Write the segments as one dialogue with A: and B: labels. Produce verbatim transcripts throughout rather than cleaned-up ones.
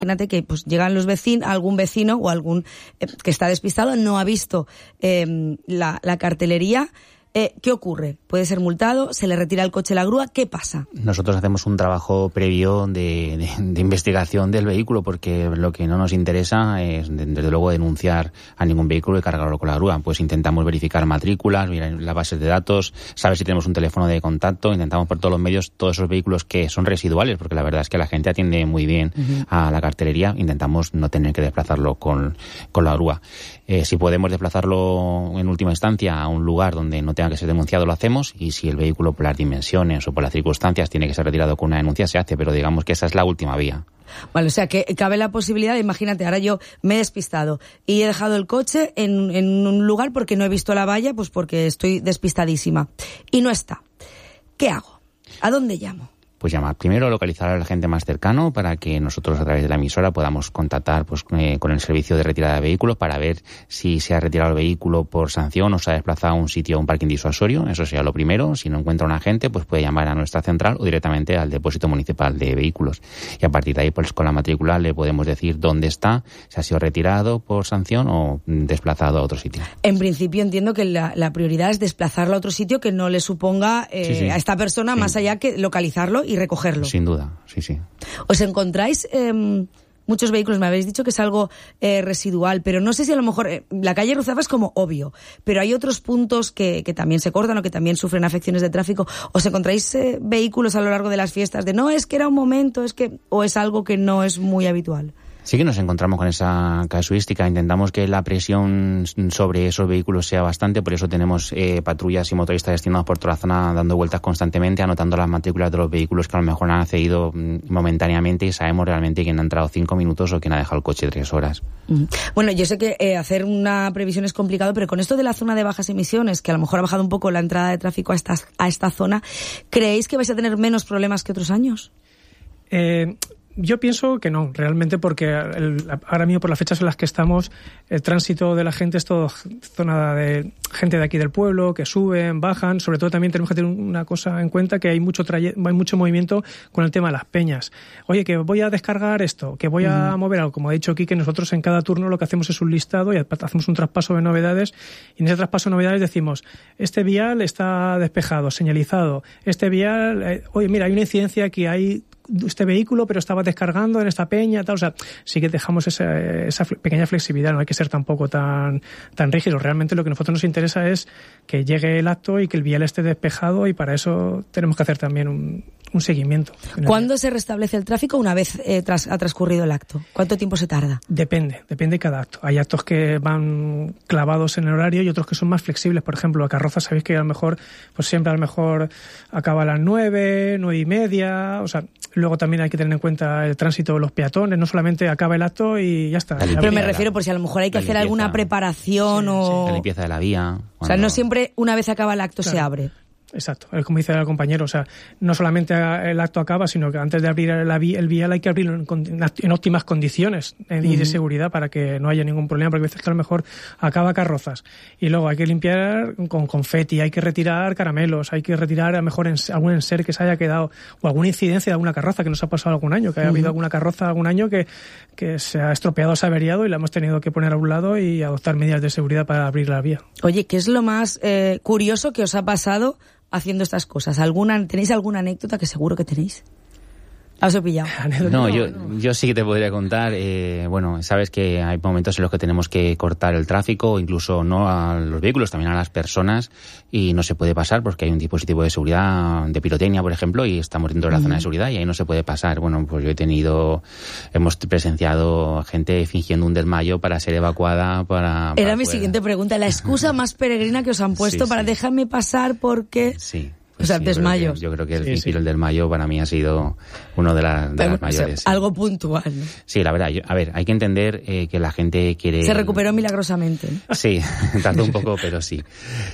A: Imagínate que pues llegan los vecinos, algún vecino o algún eh, que está despistado, no ha visto eh, la, la cartelería. Eh, ¿Qué ocurre? Puede ser multado, se le retira el coche, la grúa, ¿qué pasa?
B: Nosotros hacemos un trabajo previo de, de, de investigación del vehículo, porque lo que no nos interesa es, desde luego, denunciar a ningún vehículo y cargarlo con la grúa. Pues intentamos verificar matrículas, mirar las bases de datos, saber si tenemos un teléfono de contacto, intentamos por todos los medios todos esos vehículos que son residuales, porque la verdad es que la gente atiende muy bien uh-huh. a la cartelería, intentamos no tener que desplazarlo con, con la grúa. Eh, si podemos desplazarlo en última instancia a un lugar donde no tenga que ser denunciado, lo hacemos, y si el vehículo por las dimensiones o por las circunstancias tiene que ser retirado con una denuncia, se hace, pero digamos que esa es la última vía.
A: Vale, o sea que cabe la posibilidad, imagínate, ahora yo me he despistado y he dejado el coche en, en un lugar porque no he visto la valla, pues porque estoy despistadísima y no está. ¿Qué hago? ¿A dónde llamo?
B: Pues llamar primero, localizar al agente más cercano para que nosotros a través de la emisora podamos contactar pues eh, con el servicio de retirada de vehículos para ver si se ha retirado el vehículo por sanción o se ha desplazado a un sitio, a un parking disuasorio. Eso sería lo primero. Si no encuentra un agente, pues puede llamar a nuestra central o directamente al depósito municipal de vehículos. Y a partir de ahí, pues con la matrícula le podemos decir dónde está, si ha sido retirado por sanción o desplazado a otro sitio.
A: En principio entiendo que la, la prioridad es desplazarlo a otro sitio que no le suponga eh, sí, sí. a esta persona sí. más allá que localizarlo y recogerlo.
B: Sin duda, sí, sí.
A: ¿Os encontráis eh, muchos vehículos? Me habéis dicho que es algo eh, residual, pero no sé si a lo mejor eh, la calle Ruzafa es como obvio, pero hay otros puntos que, que también se cortan o que también sufren afecciones de tráfico. ¿Os encontráis eh, vehículos a lo largo de las fiestas de no, es que era un momento, es que o es algo que no es muy habitual?
B: Sí que nos encontramos con esa casuística. Intentamos que la presión sobre esos vehículos sea bastante, por eso tenemos eh, patrullas y motoristas destinados por toda la zona dando vueltas constantemente, anotando las matrículas de los vehículos que a lo mejor han accedido momentáneamente y sabemos realmente quién ha entrado cinco minutos o quién ha dejado el coche tres horas.
A: Bueno, yo sé que eh, hacer una previsión es complicado, pero con esto de la zona de bajas emisiones, que a lo mejor ha bajado un poco la entrada de tráfico a esta, a esta zona, ¿creéis que vais a tener menos problemas que otros años?
C: Eh... Yo pienso que no, realmente, porque el, ahora mismo por las fechas en las que estamos, el tránsito de la gente es todo zona de gente de aquí del pueblo, que suben, bajan. Sobre todo también tenemos que tener una cosa en cuenta, que hay mucho traye- hay mucho movimiento con el tema de las peñas. Oye, que voy a descargar esto, que voy a uh-huh. mover algo. Como ha dicho Quique, nosotros en cada turno lo que hacemos es un listado y hacemos un traspaso de novedades, y en ese traspaso de novedades decimos, este vial está despejado, señalizado, este vial, eh, oye, mira, hay una incidencia que hay este vehículo, pero estaba descargando en esta peña, tal. O sea, sí que dejamos esa, esa pequeña flexibilidad, no hay que ser tampoco tan, tan rígidos. Realmente lo que a nosotros nos interesa es que llegue el acto y que el vial esté despejado, y para eso tenemos que hacer también un, un seguimiento.
A: ¿Cuándo se restablece el tráfico una vez eh, tras, ha transcurrido el acto? ¿Cuánto tiempo se tarda?
C: Depende, depende de cada acto. Hay actos que van clavados en el horario y otros que son más flexibles. Por ejemplo, la carroza, sabéis que a lo mejor, pues siempre a lo mejor acaba a las nueve, nueve y media, o sea, luego también hay que tener en cuenta el tránsito de los peatones, no solamente acaba el acto y ya está.
A: Pero me refiero por si a lo mejor hay que hacer limpieza, alguna preparación sí, o...
B: Sí, la limpieza de la vía. Cuando...
A: O sea, no siempre una vez acaba el acto claro. se abre.
C: Exacto, es como dice el compañero, o sea, no solamente el acto acaba, sino que antes de abrir la vi- el vial hay que abrirlo en, en óptimas condiciones eh, y de seguridad para que no haya ningún problema, porque a veces que a lo mejor acaba carrozas y luego hay que limpiar con confeti, hay que retirar caramelos, hay que retirar a lo mejor en, algún enser que se haya quedado o alguna incidencia de alguna carroza que nos ha pasado algún año, que haya uh-huh. habido alguna carroza algún año que, que se ha estropeado, se ha averiado y la hemos tenido que poner a un lado y adoptar medidas de seguridad para abrir la vía.
A: Oye, ¿qué es lo más eh, curioso que os ha pasado haciendo estas cosas? ¿Alguna, ¿Tenéis alguna anécdota? Que seguro que tenéis. ¿Has pillado?
B: No, yo, yo sí que te podría contar. Eh, bueno, sabes que hay momentos en los que tenemos que cortar el tráfico, incluso no a los vehículos, también a las personas, y no se puede pasar porque hay un dispositivo de seguridad de pirotecnia, por ejemplo, y estamos dentro de la uh-huh. zona de seguridad y ahí no se puede pasar. Bueno, pues yo he tenido, hemos presenciado gente fingiendo un desmayo para ser evacuada para...
A: Era
B: para
A: mi
B: poder...
A: siguiente pregunta, la excusa más peregrina que os han puesto sí, para sí. déjame pasar porque...
B: Sí.
A: O sea,
B: sí,
A: desmayos.
B: Yo creo que, yo creo que el
C: sí,
B: fingir
C: sí.
B: el desmayo para mí ha sido uno de, la, de
A: Pero,
B: las mayores.
A: O sea, algo puntual, ¿no?
B: Sí, la verdad. Yo, a ver, hay que entender eh, que la gente quiere...
A: Se recuperó milagrosamente.
B: Sí, tardó un poco, pero sí.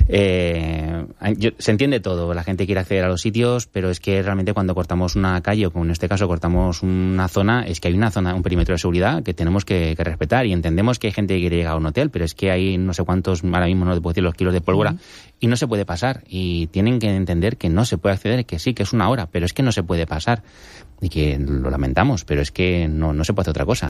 B: Eh, yo, se entiende todo. La gente quiere acceder a los sitios, pero es que realmente cuando cortamos una calle, o como en este caso cortamos una zona, es que hay una zona, un perímetro de seguridad que tenemos que, que respetar, y entendemos que hay gente que quiere llegar a un hotel, pero es que hay no sé cuántos, ahora mismo no te puedo decir los kilos de pólvora, uh-huh. y no se puede pasar. Y tienen que entender que no se puede acceder, que sí, que es una hora, pero es que no se puede pasar y que lo lamentamos, pero es que no, no se puede hacer otra cosa.